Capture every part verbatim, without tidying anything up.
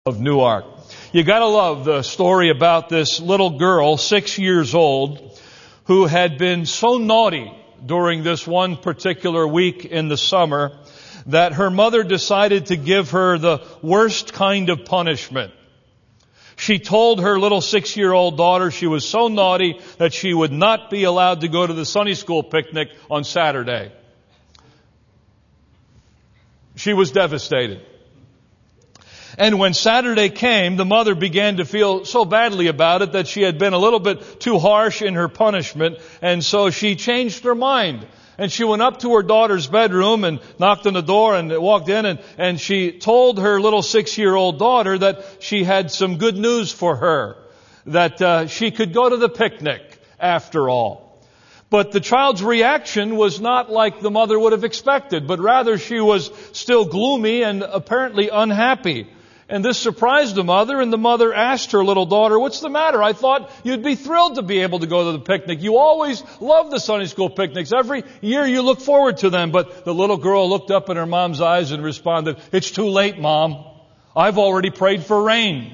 of Newark. You gotta love the story about this little girl, six years old, who had been so naughty during this one particular week in the summer that her mother decided to give her the worst kind of punishment. She told her little six-year-old daughter she was so naughty that she would not be allowed to go to the Sunday school picnic on Saturday. She was devastated. And when Saturday came, the mother began to feel so badly about it that she had been a little bit too harsh in her punishment, and so she changed her mind. And she went up to her daughter's bedroom and knocked on the door and walked in, and, and she told her little six-year-old daughter that she had some good news for her, that uh, she could go to the picnic after all. But the child's reaction was not like the mother would have expected, but rather she was still gloomy and apparently unhappy. And this surprised the mother, and the mother asked her little daughter, "What's the matter? I thought you'd be thrilled to be able to go to the picnic. You always love the Sunday school picnics. Every year you look forward to them." But the little girl looked up in her mom's eyes and responded, "It's too late, Mom. I've already prayed for rain."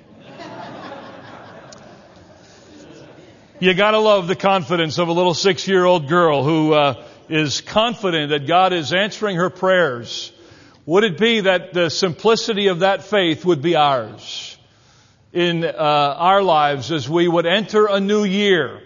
You gotta love the confidence of a little six-year-old girl who uh, is confident that God is answering her prayers. Would it be that the simplicity of that faith would be ours in uh, our lives as we would enter a new year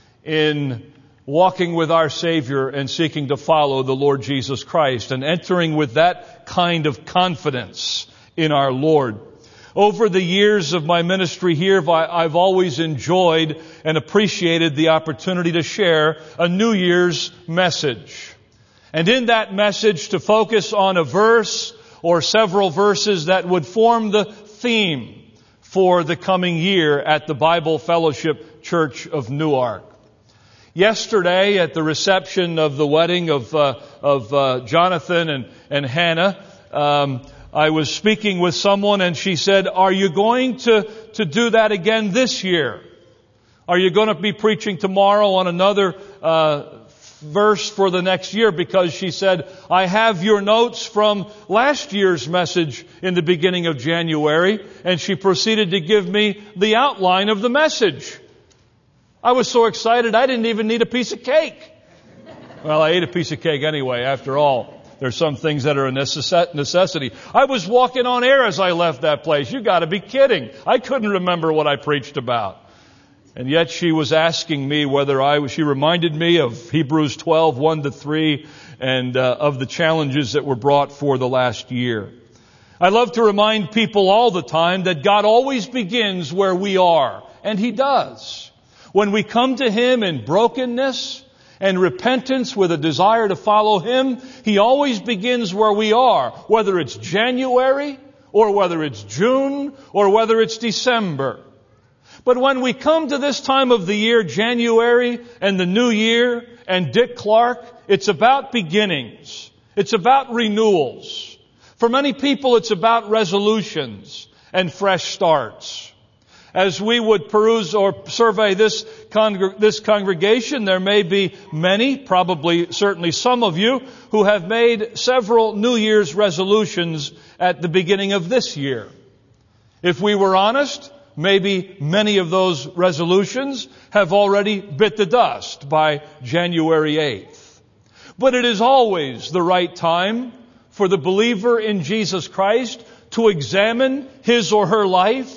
in walking with our Savior and seeking to follow the Lord Jesus Christ, and entering with that kind of confidence in our Lord. Over the years of my ministry here, I've always enjoyed and appreciated the opportunity to share a New Year's message. And in that message to focus on a verse or several verses that would form the theme for the coming year at the Bible Fellowship Church of Newark. Yesterday at the reception of the wedding of, uh, of uh, Jonathan and, and Hannah, um, I was speaking with someone and she said, "Are you going to, to do that again this year? Are you going to be preaching tomorrow on another uh verse for the next year?" Because she said, "I have your notes from last year's message in the beginning of January." And she proceeded to give me the outline of the message. I was so excited I didn't even need a piece of cake. Well, I ate a piece of cake anyway, after all. There's some things that are a necessity. I was walking on air as I left that place. You got to be kidding. I couldn't remember what I preached about. And yet she was asking me whether I was, she reminded me of Hebrews twelve, one to three, and uh, of the challenges that were brought for the last year. I love to remind people all the time that God always begins where we are. And He does. When we come to Him in brokenness and repentance with a desire to follow Him, He always begins where we are. Whether it's January, or whether it's June, or whether it's December. But when we come to this time of the year, January and the new year and Dick Clark, it's about beginnings. It's about renewals. For many people, it's about resolutions and fresh starts. As we would peruse or survey this, con- this congregation, there may be many, probably certainly some of you, who have made several New Year's resolutions at the beginning of this year. If we were honest, maybe many of those resolutions have already bit the dust by January eighth. But it is always the right time for the believer in Jesus Christ to examine his or her life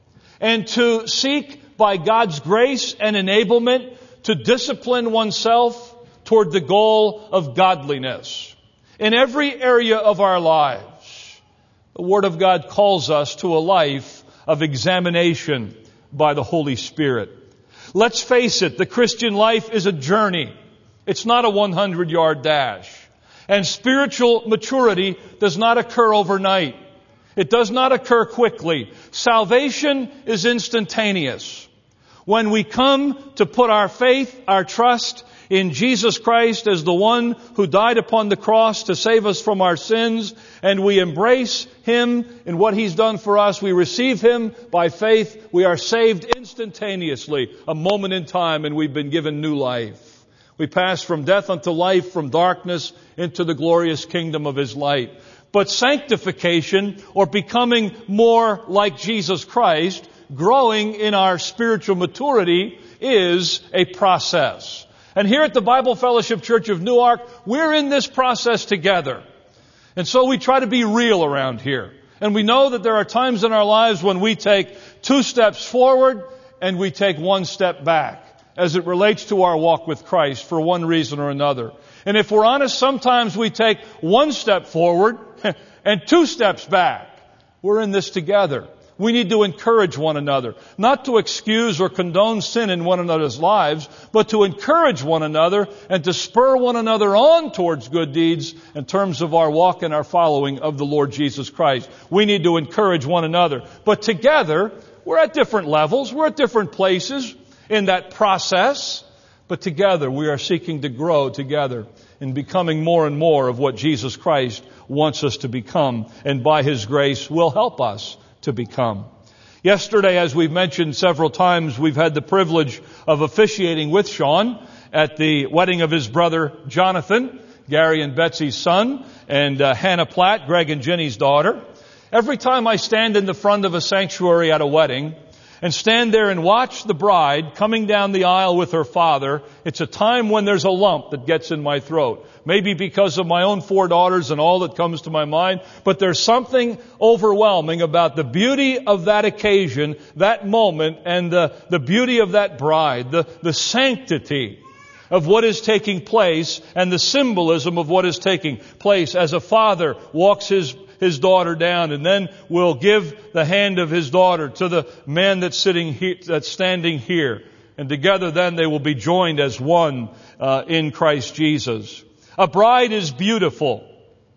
and to seek by God's grace and enablement to discipline oneself toward the goal of godliness. In every area of our lives, the Word of God calls us to a life of examination by the Holy Spirit. Let's face it, the Christian life is a journey. It's not a hundred-yard dash. And spiritual maturity does not occur overnight. It does not occur quickly. Salvation is instantaneous. When we come to put our faith, our trust in Jesus Christ as the one who died upon the cross to save us from our sins, and we embrace Him in what He's done for us, we receive Him by faith, we are saved instantaneously, a moment in time, and we've been given new life. We pass from death unto life, from darkness into the glorious kingdom of His light. But sanctification, or becoming more like Jesus Christ, growing in our spiritual maturity, is a process. And here at the Bible Fellowship Church of Newark, we're in this process together. And so we try to be real around here. And we know that there are times in our lives when we take two steps forward and we take one step back as it relates to our walk with Christ for one reason or another. And if we're honest, sometimes we take one step forward and two steps back. We're in this together. We need to encourage one another, not to excuse or condone sin in one another's lives, but to encourage one another and to spur one another on towards good deeds in terms of our walk and our following of the Lord Jesus Christ. We need to encourage one another. But together, we're at different levels, we're at different places in that process, but together we are seeking to grow together in becoming more and more of what Jesus Christ wants us to become, and by His grace will help us to become. Yesterday, as we've mentioned several times, we've had the privilege of officiating with Sean at the wedding of his brother Jonathan, Gary and Betsy's son, and uh, Hannah Platt, Greg and Jenny's daughter. Every time I stand in the front of a sanctuary at a wedding and stand there and watch the bride coming down the aisle with her father, it's a time when there's a lump that gets in my throat. Maybe because of my own four daughters and all that comes to my mind, but there's something overwhelming about the beauty of that occasion, that moment, and the, the beauty of that bride, the, the sanctity of what is taking place and the symbolism of what is taking place as a father walks his his daughter down and then will give the hand of his daughter to the man that's sitting here, that's standing here. And together then they will be joined as one uh, in Christ Jesus. A bride is beautiful,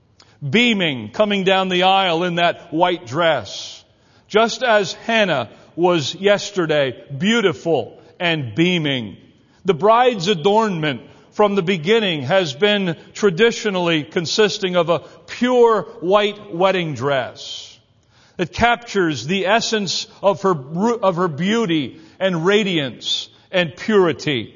beaming, coming down the aisle in that white dress. Just as Hannah was yesterday, beautiful and beaming. The bride's adornment from the beginning has been traditionally consisting of a pure white wedding dress. It captures the essence of her, of her beauty and radiance and purity.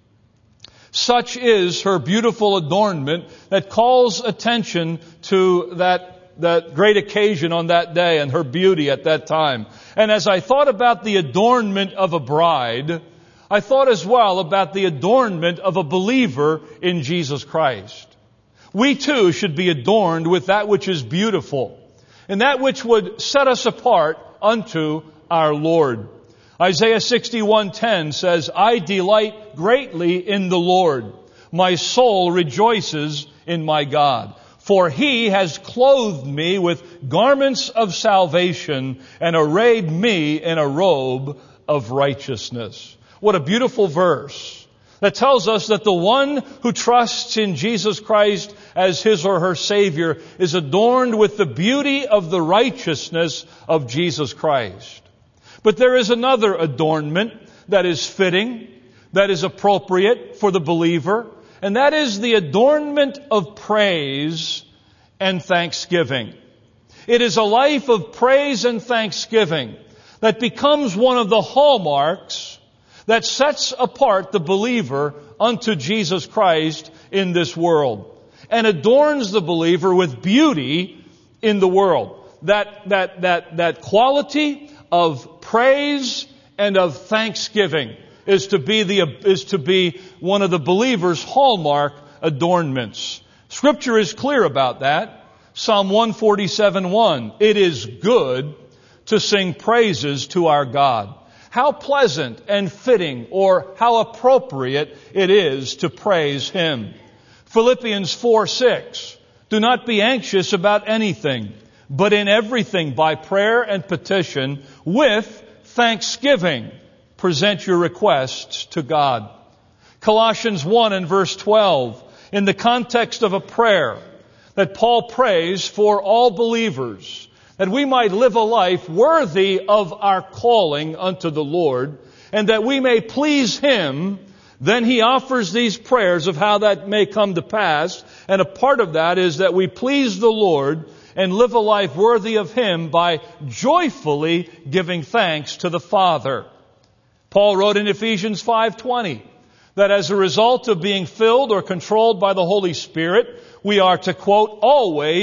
Such is her beautiful adornment that calls attention to that, that great occasion on that day and her beauty at that time. And as I thought about the adornment of a bride, I thought as well about the adornment of a believer in Jesus Christ. We too should be adorned with that which is beautiful and that which would set us apart unto our Lord. Isaiah sixty-one ten says, I delight greatly in the Lord. My soul rejoices in my God. For He has clothed me with garments of salvation and arrayed me in a robe of righteousness. What a beautiful verse that tells us that the one who trusts in Jesus Christ as his or her Savior is adorned with the beauty of the righteousness of Jesus Christ. But there is another adornment that is fitting, that is appropriate for the believer, and that is the adornment of praise and thanksgiving. It is a life of praise and thanksgiving that becomes one of the hallmarks that sets apart the believer unto Jesus Christ in this world and adorns the believer with beauty in the world. That, that, that, that quality of praise and of thanksgiving is to be the, is to be one of the believer's hallmark adornments. Scripture is clear about that. Psalm one forty-seven one. It is good to sing praises to our God. How pleasant and fitting, or how appropriate it is to praise Him. Philippians four six. Do not be anxious about anything, but in everything by prayer and petition with thanksgiving present your requests to God. Colossians one and verse twelve. In the context of a prayer that Paul prays for all believers, that we might live a life worthy of our calling unto the Lord, and that we may please Him, then he offers these prayers of how that may come to pass. And a part of that is that we please the Lord and live a life worthy of Him by joyfully giving thanks to the Father. Paul wrote in Ephesians five twenty that as a result of being filled or controlled by the Holy Spirit, we are to, quote, always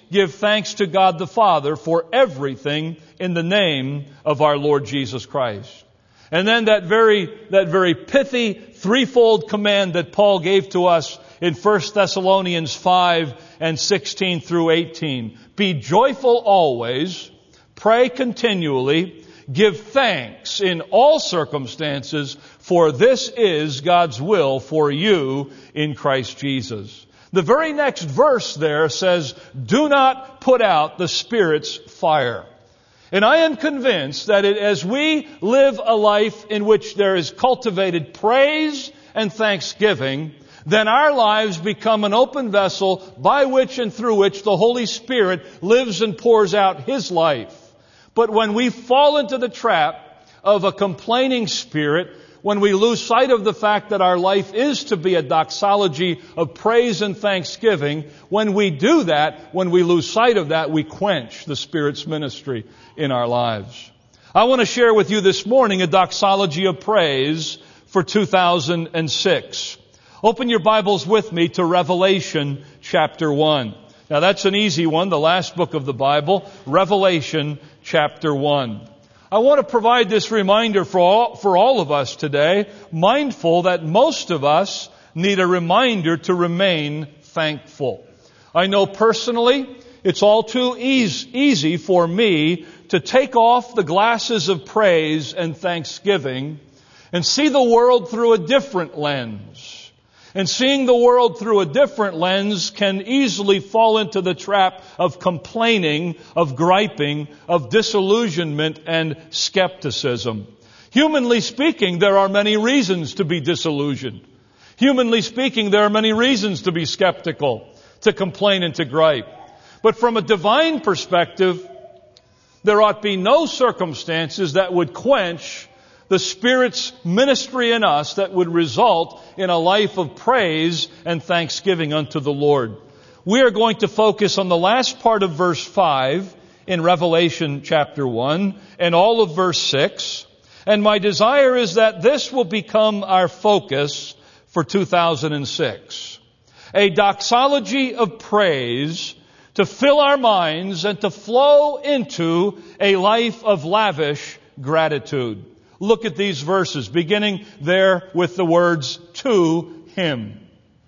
give thanks to God the Father for everything in the name of our Lord Jesus Christ. And then that very, that very pithy threefold command that Paul gave to us in First Thessalonians five and sixteen through eighteen. Be joyful always, pray continually, give thanks in all circumstances, for this is God's will for you in Christ Jesus. The very next verse there says, do not put out the Spirit's fire. And I am convinced that it, as we live a life in which there is cultivated praise and thanksgiving, then our lives become an open vessel by which and through which the Holy Spirit lives and pours out His life. But when we fall into the trap of a complaining spirit, when we lose sight of the fact that our life is to be a doxology of praise and thanksgiving, when we do that, when we lose sight of that, we quench the Spirit's ministry in our lives. I want to share with you this morning a doxology of praise for two thousand six. Open your Bibles with me to Revelation chapter one. Now that's an easy one, the last book of the Bible, Revelation chapter one. I want to provide this reminder for all, for all of us today, mindful that most of us need a reminder to remain thankful. I know personally, it's all too easy, easy for me to take off the glasses of praise and thanksgiving and see the world through a different lens. And seeing the world through a different lens can easily fall into the trap of complaining, of griping, of disillusionment and skepticism. Humanly speaking, there are many reasons to be disillusioned. Humanly speaking, there are many reasons to be skeptical, to complain and to gripe. But from a divine perspective, there ought be no circumstances that would quench the Spirit's ministry in us that would result in a life of praise and thanksgiving unto the Lord. We are going to focus on the last part of verse five in Revelation chapter one and all of verse six. And my desire is that this will become our focus for two thousand six. A doxology of praise to fill our minds and to flow into a life of lavish gratitude. Look at these verses, beginning there with the words, to Him.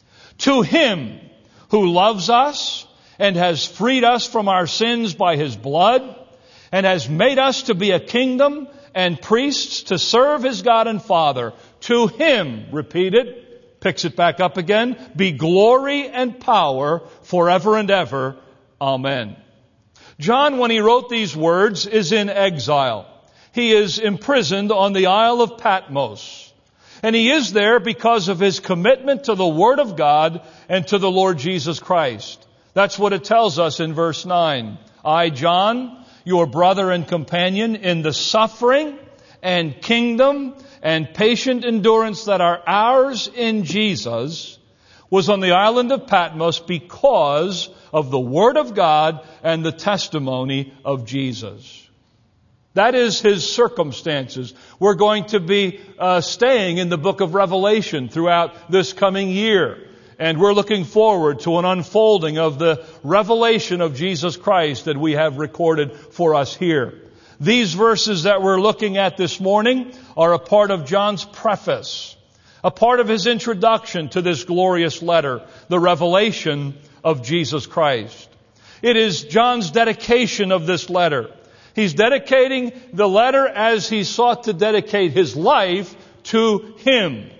To Him who loves us and has freed us from our sins by His blood and has made us to be a kingdom and priests to serve His God and Father. To Him, repeated, picks it back up again, be glory and power forever and ever. Amen. John, when he wrote these words, is in exile. He is imprisoned on the Isle of Patmos. And he is there because of his commitment to the Word of God and to the Lord Jesus Christ. That's what it tells us in verse nine. I, John, your brother and companion in the suffering and kingdom and patient endurance that are ours in Jesus, was on the island of Patmos because of the Word of God and the testimony of Jesus. That is his circumstances. We're going to be uh, staying in the book of Revelation throughout this coming year. And we're looking forward to an unfolding of the revelation of Jesus Christ that we have recorded for us here. These verses that we're looking at this morning are a part of John's preface, a part of his introduction to this glorious letter, the revelation of Jesus Christ. It is John's dedication of this letter. He's dedicating the letter as he sought to dedicate his life to Him.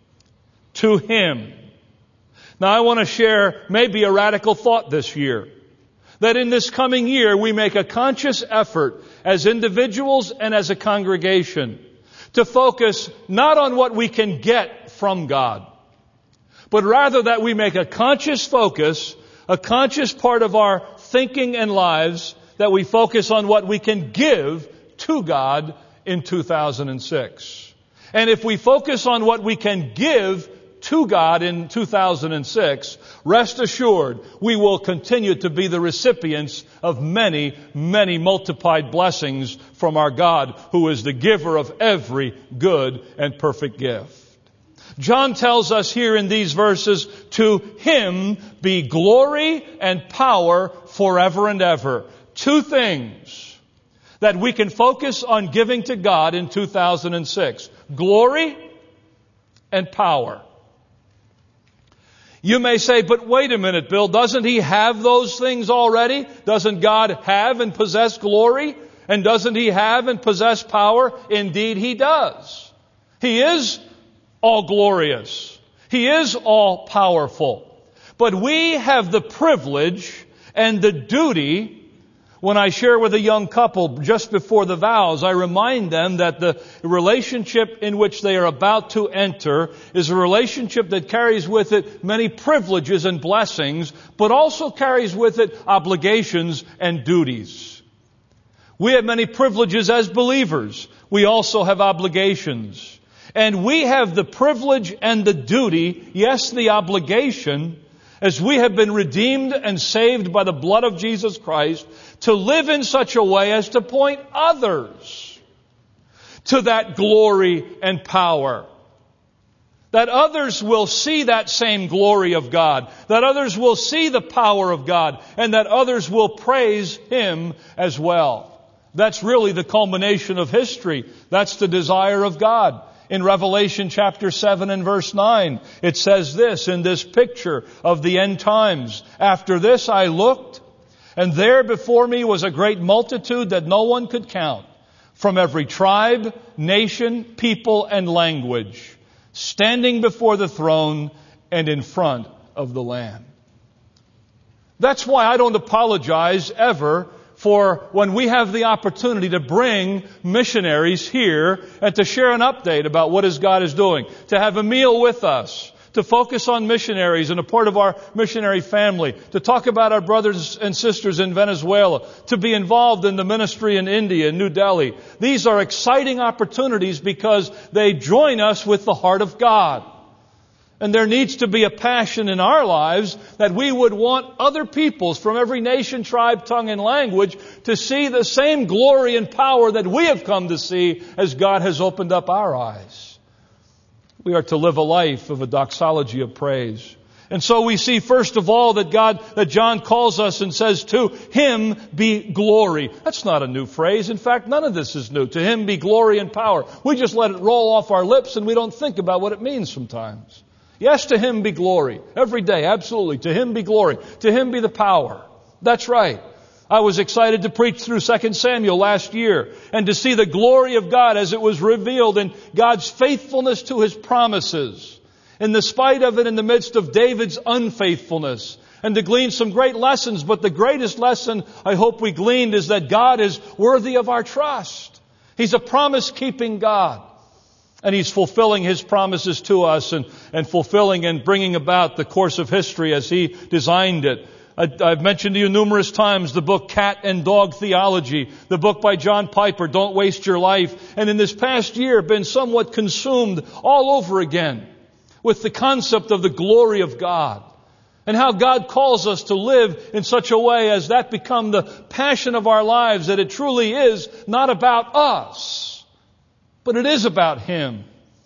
To Him. Now I want to share maybe a radical thought this year. That in this coming year we make a conscious effort as individuals and as a congregation to focus not on what we can get from God, but rather that we make a conscious focus, a conscious part of our thinking and lives, that we focus on what we can give to God in two thousand six. And if we focus on what we can give to God in two thousand six, rest assured we will continue to be the recipients of many, many multiplied blessings from our God, who is the giver of every good and perfect gift. John tells us here in these verses, to Him be glory and power forever and ever. Two things that we can focus on giving to God in two thousand six. Glory and power. You may say, but wait a minute, Bill, doesn't He have those things already? Doesn't God have and possess glory? And doesn't He have and possess power? Indeed He does. He is all glorious. He is all powerful. But we have the privilege and the duty. When I share with a young couple just before the vows, I remind them that the relationship in which they are about to enter is a relationship that carries with it many privileges and blessings, but also carries with it obligations and duties. We have many privileges as believers. We also have obligations. And we have the privilege and the duty, yes, the obligation, as we have been redeemed and saved by the blood of Jesus Christ, to live in such a way as to point others to that glory and power. That others will see that same glory of God. That others will see the power of God. And that others will praise Him as well. That's really the culmination of history. That's the desire of God. In Revelation chapter seven and verse nine, it says this in this picture of the end times. After this I looked, and there before me was a great multitude that no one could count, from every tribe, nation, people, and language, standing before the throne and in front of the Lamb. That's why I don't apologize ever for when we have the opportunity to bring missionaries here and to share an update about what is God is doing, to have a meal with us, to focus on missionaries and a part of our missionary family, to talk about our brothers and sisters in Venezuela, to be involved in the ministry in India, in New Delhi. These are exciting opportunities because they join us with the heart of God. And there needs to be a passion in our lives that we would want other peoples from every nation, tribe, tongue, and language to see the same glory and power that we have come to see as God has opened up our eyes. We are to live a life of a doxology of praise. And so we see first of all that God, that John calls us and says, to Him be glory. That's not a new phrase. In fact, none of this is new. To Him be glory and power. We just let it roll off our lips and we don't think about what it means sometimes. Yes, to Him be glory. Every day, absolutely. To Him be glory. To Him be the power. That's right. I was excited to preach through Second Samuel last year and to see the glory of God as it was revealed in God's faithfulness to His promises. In the spite of it, in the midst of David's unfaithfulness. And to glean some great lessons. But the greatest lesson I hope we gleaned is that God is worthy of our trust. He's a promise-keeping God. And He's fulfilling His promises to us and, and fulfilling and bringing about the course of history as He designed it. I, I've mentioned to you numerous times the book Cat and Dog Theology, the book by John Piper, Don't Waste Your Life. And in this past year, been somewhat consumed all over again with the concept of the glory of God. And how God calls us to live in such a way as that become the passion of our lives, that it truly is not about us, but it is about Him.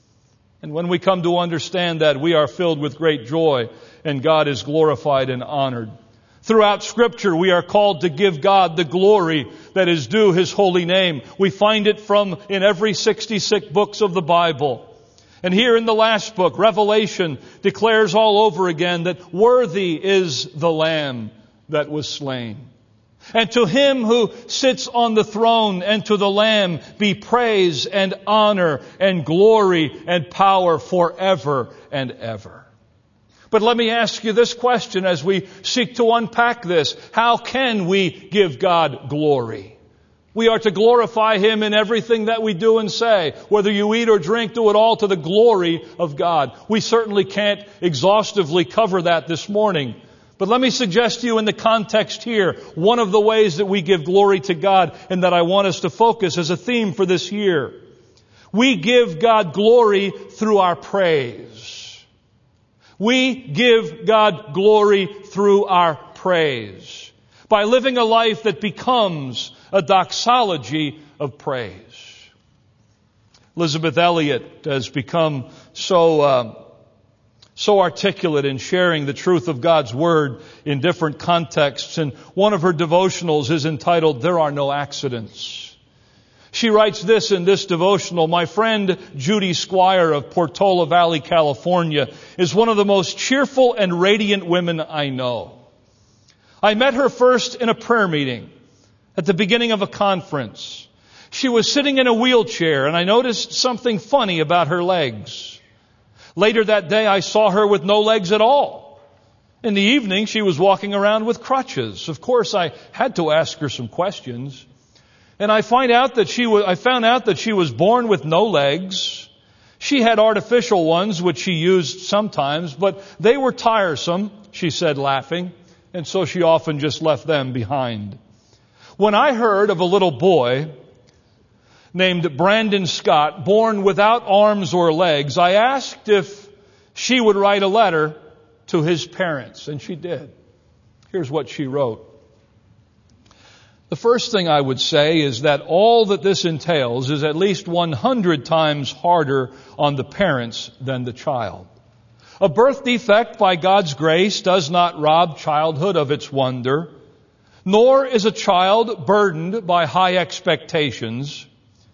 And when we come to understand that, we are filled with great joy and God is glorified and honored. Throughout Scripture, we are called to give God the glory that is due His holy name. We find it from in every sixty-six books of the Bible. And here in the last book, Revelation declares all over again that worthy is the Lamb that was slain. And to Him who sits on the throne and to the Lamb be praise and honor and glory and power forever and ever. But let me ask you this question as we seek to unpack this. How can we give God glory? We are to glorify Him in everything that we do and say. Whether you eat or drink, do it all to the glory of God. We certainly can't exhaustively cover that this morning. But let me suggest to you in the context here, one of the ways that we give glory to God and that I want us to focus as a theme for this year. We give God glory through our praise. We give God glory through our praise. By living a life that becomes a doxology of praise. Elizabeth Elliot has become so uh, so articulate in sharing the truth of God's Word in different contexts. And one of her devotionals is entitled, "There Are No Accidents." She writes this in this devotional: "My friend Judy Squire of Portola Valley, California, is one of the most cheerful and radiant women I know. I met her first in a prayer meeting at the beginning of a conference. She was sitting in a wheelchair, and I noticed something funny about her legs. Later that day, I saw her with no legs at all. In the evening, she was walking around with crutches. Of course, I had to ask her some questions. And I find out that she was, I found out that she was born with no legs. She had artificial ones, which she used sometimes, but they were tiresome," she said, laughing, "and so she often just left them behind. When I heard of a little boy named Brandon Scott, born without arms or legs, I asked if she would write a letter to his parents, and she did. Here's what she wrote. The first thing I would say is that all that this entails is at least one hundred times harder on the parents than the child. A birth defect, by God's grace, does not rob childhood of its wonder, nor is a child burdened by high expectations.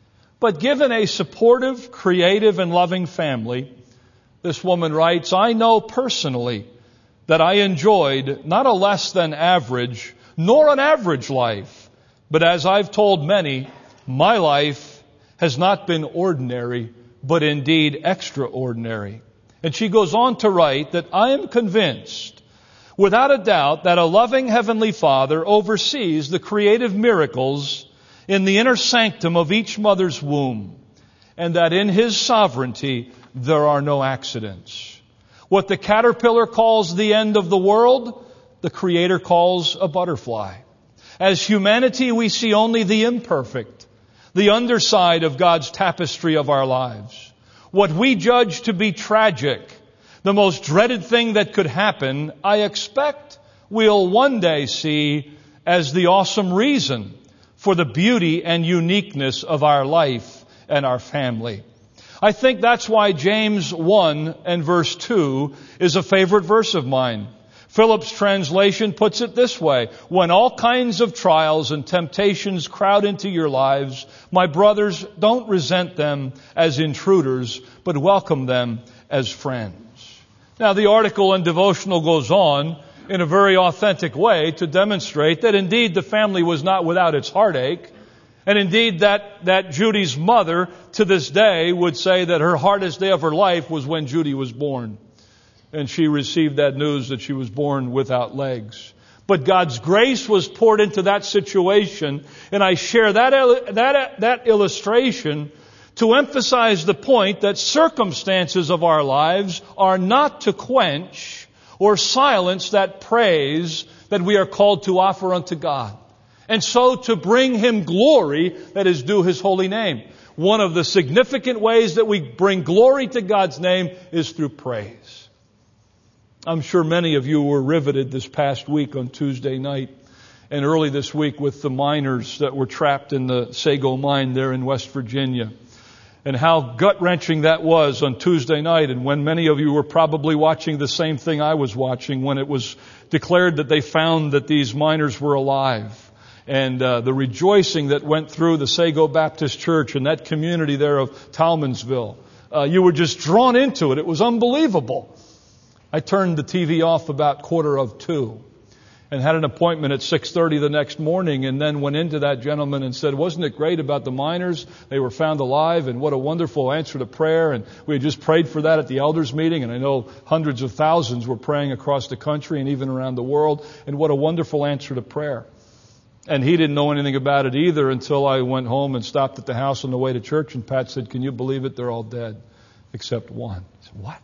But given a supportive, creative, and loving family," this woman writes, "I know personally that I enjoyed not a less than average, nor an average life, but as I've told many, my life has not been ordinary, but indeed extraordinary." And she goes on to write that I am convinced, without a doubt, that a loving Heavenly Father oversees the creative miracles in the inner sanctum of each mother's womb, and that in His sovereignty there are no accidents. What the caterpillar calls the end of the world, the Creator calls a butterfly. As humanity, we see only the imperfect, the underside of God's tapestry of our lives. What we judge to be tragic, the most dreaded thing that could happen, I expect we'll one day see as the awesome reason for the beauty and uniqueness of our life and our family. I think that's why James one and verse two is a favorite verse of mine. Phillips' translation puts it this way: "When all kinds of trials and temptations crowd into your lives, my brothers, don't resent them as intruders, but welcome them as friends." Now, the article and devotional goes on in a very authentic way to demonstrate that indeed the family was not without its heartache. And indeed that, that Judy's mother to this day would say that her hardest day of her life was when Judy was born. And she received that news that she was born without legs. But God's grace was poured into that situation. And I share that, that, that illustration to emphasize the point that circumstances of our lives are not to quench or silence that praise that we are called to offer unto God. And so to bring Him glory that is due His holy name. One of the significant ways that we bring glory to God's name is through praise. I'm sure many of you were riveted this past week on Tuesday night and early this week with the miners that were trapped in the Sago mine there in West Virginia. And how gut-wrenching that was on Tuesday night, and when many of you were probably watching the same thing I was watching when it was declared that they found that these miners were alive. And uh, the rejoicing that went through the Sago Baptist Church and that community there of Talmansville. Uh, you were just drawn into it. It was unbelievable. I turned the T V off about quarter of two and had an appointment at six thirty the next morning, and then went into that gentleman and said, "Wasn't it great about the miners? They were found alive, and what a wonderful answer to prayer." And we had just prayed for that at the elders meeting, and I know hundreds of thousands were praying across the country and even around the world, and what a wonderful answer to prayer. And he didn't know anything about it either until I went home and stopped at the house on the way to church, and Pat said, "Can you believe it? They're all dead, except one." I said, "What?"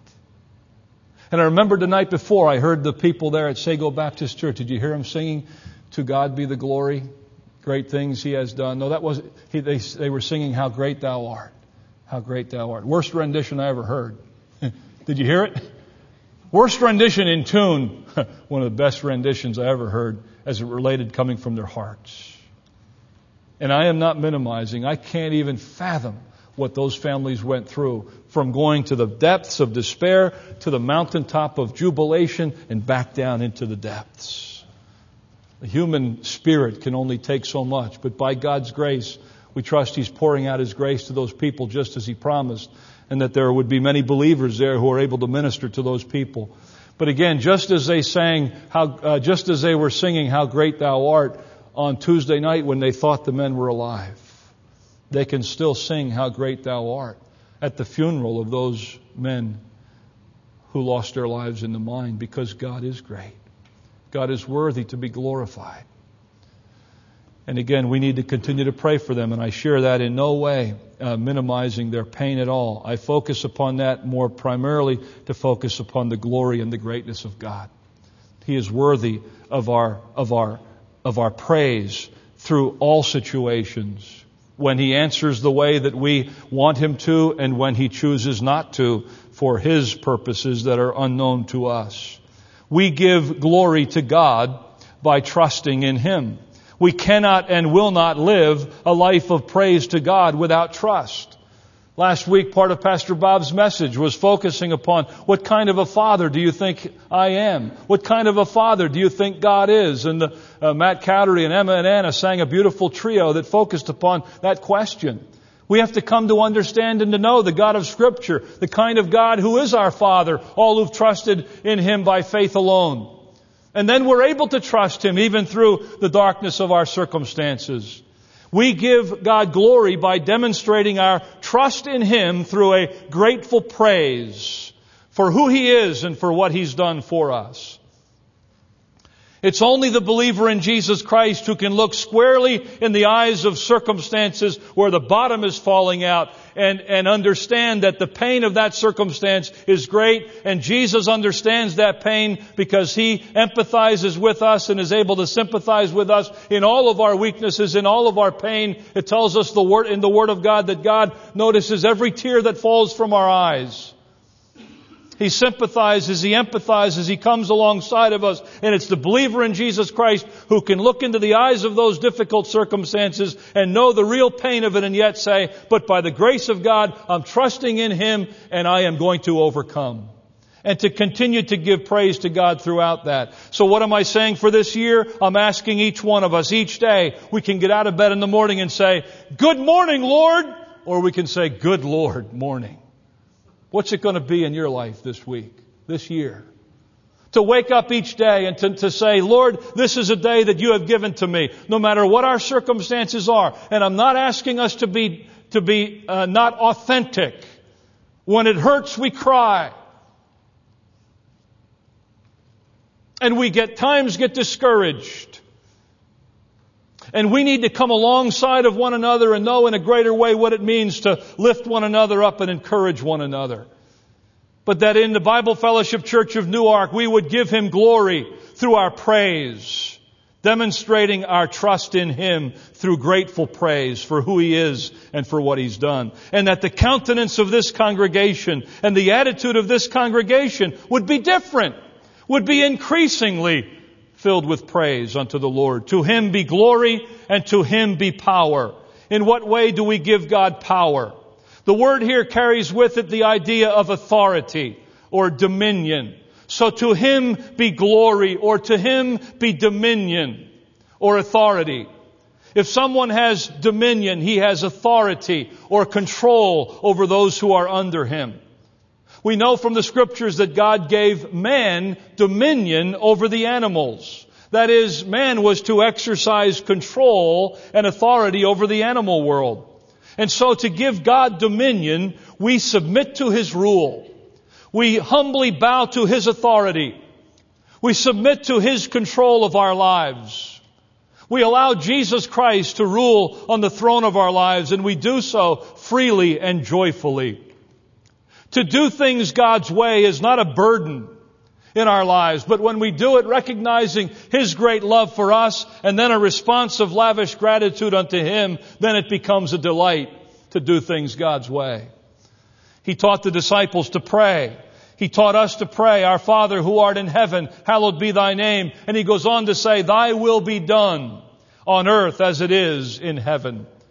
And I remember the night before, I heard the people there at Sago Baptist Church. Did you hear them singing, "To God be the glory, great things He has done"? No, that was, he, they, they were singing, "How great Thou art, how great Thou art." Worst rendition I ever heard. Did you hear it? Worst rendition in tune. One of the best renditions I ever heard as it related coming from their hearts. And I am not minimizing. I can't even fathom what those families went through, from going to the depths of despair to the mountaintop of jubilation and back down into the depths. The human spirit can only take so much, but by God's grace, we trust He's pouring out His grace to those people just as He promised, and that there would be many believers there who are able to minister to those people. But again, just as they sang, how, uh, just as they were singing "How Great Thou Art" on Tuesday night when they thought the men were alive, they can still sing "How Great Thou Art" at the funeral of those men who lost their lives in the mine, because God is great. God is worthy to be glorified. And again, we need to continue to pray for them, and I share that in no way uh, minimizing their pain at all. I focus upon that more primarily to focus upon the glory and the greatness of God. He is worthy of our of our of our praise through all situations. When He answers the way that we want Him to, and when He chooses not to for His purposes that are unknown to us. We give glory to God by trusting in Him. We cannot and will not live a life of praise to God without trust. Last week, part of Pastor Bob's message was focusing upon what kind of a father do you think I am? What kind of a father do you think God is? And the, uh, Matt Cowdery and Emma and Anna sang a beautiful trio that focused upon that question. We have to come to understand and to know the God of Scripture, the kind of God who is our Father, all who've trusted in Him by faith alone. And then we're able to trust Him even through the darkness of our circumstances. We give God glory by demonstrating our trust in Him through a grateful praise for who He is and for what He's done for us. It's only the believer in Jesus Christ who can look squarely in the eyes of circumstances where the bottom is falling out and, and understand that the pain of that circumstance is great, and Jesus understands that pain because He empathizes with us and is able to sympathize with us in all of our weaknesses, in all of our pain. It tells us the word in the Word of God that God notices every tear that falls from our eyes. He sympathizes, He empathizes, He comes alongside of us. And it's the believer in Jesus Christ who can look into the eyes of those difficult circumstances and know the real pain of it, and yet say, but by the grace of God, I'm trusting in Him and I am going to overcome. And to continue to give praise to God throughout that. So what am I saying for this year? I'm asking each one of us, each day, we can get out of bed in the morning and say, "Good morning, Lord," or we can say, "Good Lord, morning." What's it going to be in your life this week, this year? To wake up each day and to, to say, "Lord, this is a day that You have given to me, no matter what our circumstances are." And I'm not asking us to be, to be uh, not authentic. When it hurts, we cry. And we get times get discouraged. And we need to come alongside of one another and know in a greater way what it means to lift one another up and encourage one another. But that in the Bible Fellowship Church of Newark, we would give Him glory through our praise, demonstrating our trust in Him through grateful praise for who He is and for what He's done. And that the countenance of this congregation and the attitude of this congregation would be different, would be increasingly filled with praise unto the Lord. To Him be glory and to Him be power. In what way do we give God power? The word here carries with it the idea of authority or dominion. So to Him be glory, or to Him be dominion or authority. If someone has dominion, he has authority or control over those who are under him. We know from the Scriptures that God gave man dominion over the animals. That is, man was to exercise control and authority over the animal world. And so to give God dominion, we submit to His rule. We humbly bow to His authority. We submit to His control of our lives. We allow Jesus Christ to rule on the throne of our lives, and we do so freely and joyfully. To do things God's way is not a burden in our lives, but when we do it recognizing His great love for us and then a response of lavish gratitude unto Him, then it becomes a delight to do things God's way. He taught the disciples to pray. He taught us to pray, "Our Father who art in heaven, hallowed be Thy name." And He goes on to say, "Thy will be done on earth as it is in heaven."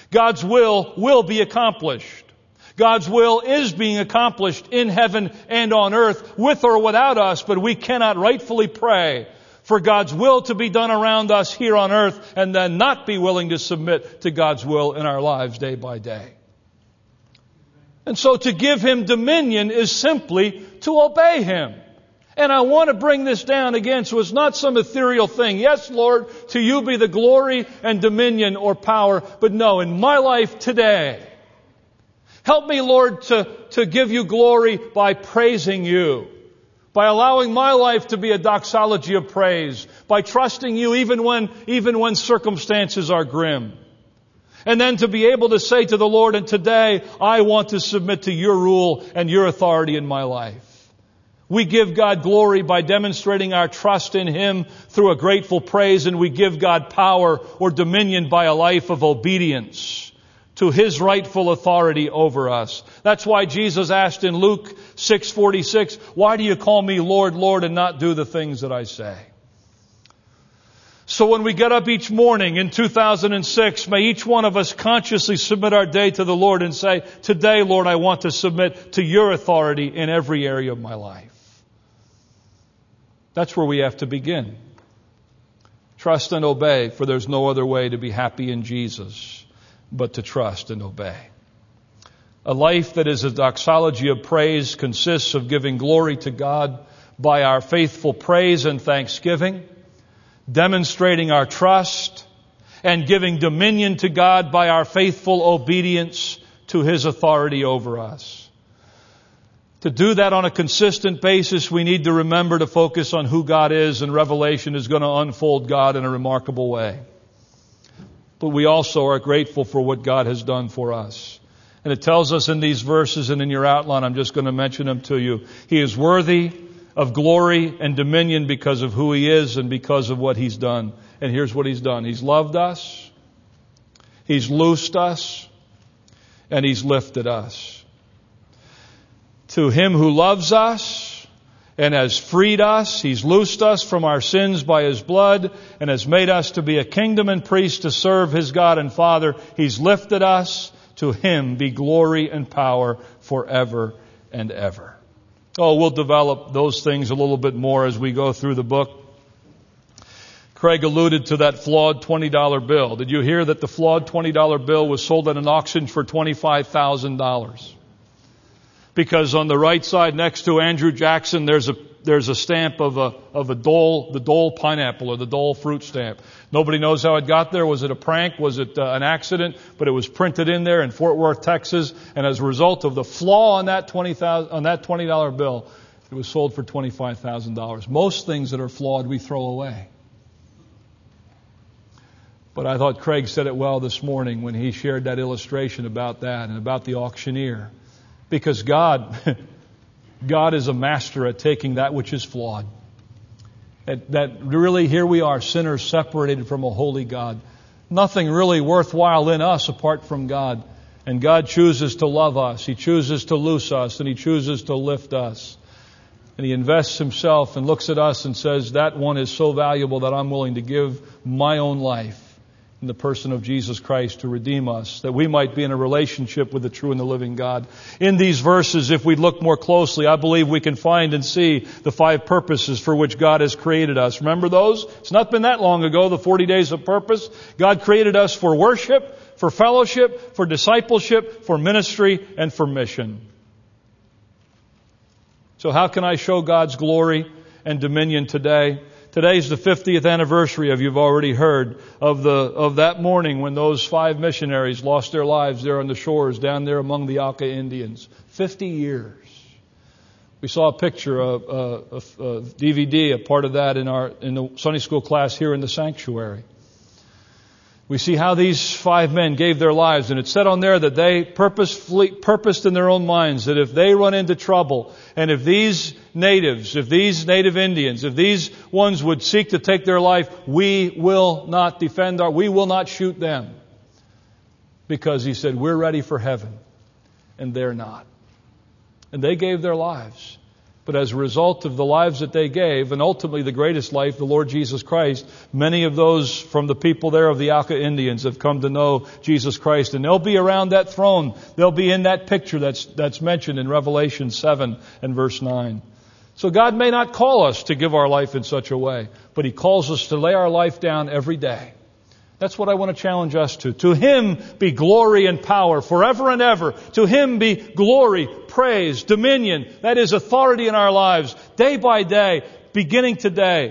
God's will will be accomplished. God's will is being accomplished in heaven and on earth, with or without us, but we cannot rightfully pray for God's will to be done around us here on earth and then not be willing to submit to God's will in our lives day by day. And so to give Him dominion is simply to obey Him. And I want to bring this down again so it's not some ethereal thing. Yes, Lord, to You be the glory and dominion or power, but no, in my life today, help me, Lord, to, to give You glory by praising You, by allowing my life to be a doxology of praise, by trusting You even when, even when circumstances are grim. And then to be able to say to the Lord, and today I want to submit to Your rule and Your authority in my life. We give God glory by demonstrating our trust in Him through a grateful praise, and we give God power or dominion by a life of obedience to His rightful authority over us. That's why Jesus asked in Luke six forty-six, why do you call me Lord, Lord, and not do the things that I say? So when we get up each morning in two thousand six, may each one of us consciously submit our day to the Lord and say, today, Lord, I want to submit to Your authority in every area of my life. That's where we have to begin. Trust and obey, for there's no other way to be happy in Jesus but to trust and obey. A life that is a doxology of praise consists of giving glory to God by our faithful praise and thanksgiving, demonstrating our trust, and giving dominion to God by our faithful obedience to His authority over us. To do that on a consistent basis, we need to remember to focus on who God is, and Revelation is going to unfold God in a remarkable way. But we also are grateful for what God has done for us. And it tells us in these verses, and in your outline, I'm just going to mention them to you. He is worthy of glory and dominion because of who He is and because of what He's done. And here's what He's done. He's loved us, He's loosed us, and He's lifted us. To Him who loves us and has freed us, He's loosed us from our sins by His blood and has made us to be a kingdom and priest to serve His God and Father. He's lifted us. To Him be glory and power forever and ever. Oh, we'll develop those things a little bit more as we go through the book. Craig alluded to that flawed twenty dollar bill. Did you hear that the flawed twenty dollar bill was sold at an auction for twenty-five thousand dollars? Because on the right side next to Andrew Jackson, there's a there's a stamp of a of a Dole, the Dole pineapple or the Dole fruit stamp. Nobody knows how it got there. Was it a prank? Was it uh, an accident? But it was printed in there in Fort Worth, Texas, and as a result of the flaw on that twenty thousand on that twenty dollar bill, it was sold for twenty-five thousand dollars. Most things that are flawed we throw away. But I thought Craig said it well this morning when he shared that illustration about that and about the auctioneer. Because God, God is a master at taking that which is flawed. That, that really, here we are, sinners separated from a holy God. Nothing really worthwhile in us apart from God. And God chooses to love us. He chooses to loose us. And He chooses to lift us. And He invests Himself and looks at us and says, that one is so valuable that I'm willing to give my own life in the person of Jesus Christ to redeem us, that we might be in a relationship with the true and the living God. In these verses, if we look more closely, I believe we can find and see the five purposes for which God has created us. Remember those? It's not been that long ago, the forty days of purpose. God created us for worship, for fellowship, for discipleship, for ministry, and for mission. So how can I show God's glory and dominion today? Today's the fiftieth anniversary, of you've already heard, of the of that morning when those five missionaries lost their lives there on the shores down there among the Auca Indians. Fifty years. We saw a picture, a, a, a, a D V D, a part of that in our in the Sunday school class here in the sanctuary. We see how these five men gave their lives, and it said on there that they purposefully purposed in their own minds that if they run into trouble, and if these natives, if these native Indians, if these ones would seek to take their life, we will not defend our, we will not shoot them. Because he said, we're ready for heaven, and they're not. And they gave their lives. But as a result of the lives that they gave, and ultimately the greatest life, the Lord Jesus Christ, many of those from the people there of the Auca Indians have come to know Jesus Christ. And they'll be around that throne. They'll be in that picture that's, that's mentioned in Revelation seven and verse nine. So God may not call us to give our life in such a way, but He calls us to lay our life down every day. That's what I want to challenge us to. To Him be glory and power forever and ever. To Him be glory, praise, dominion. That is authority in our lives, day by day, beginning today.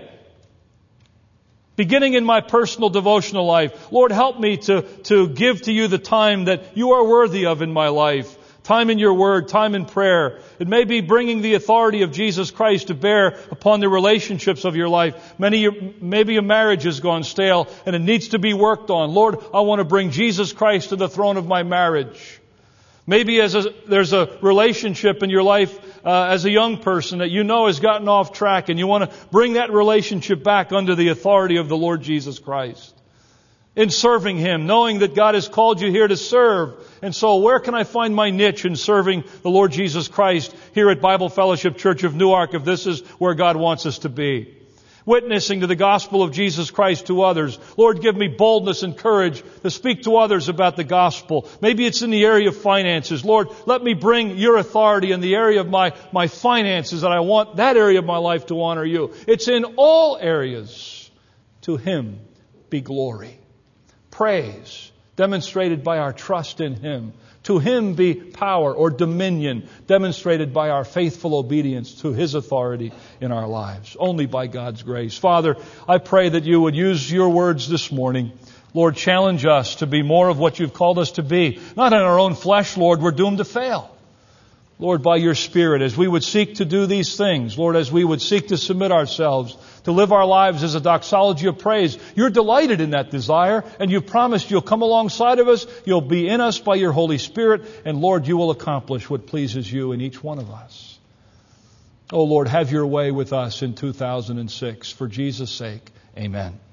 Beginning in my personal devotional life. Lord, help me to, to give to You the time that You are worthy of in my life. Time in Your Word, time in prayer. It may be bringing the authority of Jesus Christ to bear upon the relationships of your life. Many, maybe a marriage has gone stale and it needs to be worked on. Lord, I want to bring Jesus Christ to the throne of my marriage. Maybe as a, there's a relationship in your life uh, as a young person that you know has gotten off track, and you want to bring that relationship back under the authority of the Lord Jesus Christ. In serving Him, knowing that God has called you here to serve. And so where can I find my niche in serving the Lord Jesus Christ here at Bible Fellowship Church of Newark, if this is where God wants us to be? Witnessing to the gospel of Jesus Christ to others. Lord, give me boldness and courage to speak to others about the gospel. Maybe it's in the area of finances. Lord, let me bring Your authority in the area of my, my finances, and I want that area of my life to honor You. It's in all areas. To Him be glory. Praise, demonstrated by our trust in Him. To Him be power or dominion, demonstrated by our faithful obedience to His authority in our lives, only by God's grace. Father, I pray that You would use Your words this morning. Lord, challenge us to be more of what You've called us to be. Not in our own flesh, Lord, we're doomed to fail. Lord, by Your Spirit, as we would seek to do these things, Lord, as we would seek to submit ourselves, to live our lives as a doxology of praise, You're delighted in that desire, and You've promised You'll come alongside of us, You'll be in us by Your Holy Spirit, and Lord, You will accomplish what pleases You in each one of us. Oh Lord, have Your way with us in two thousand six. For Jesus' sake, amen.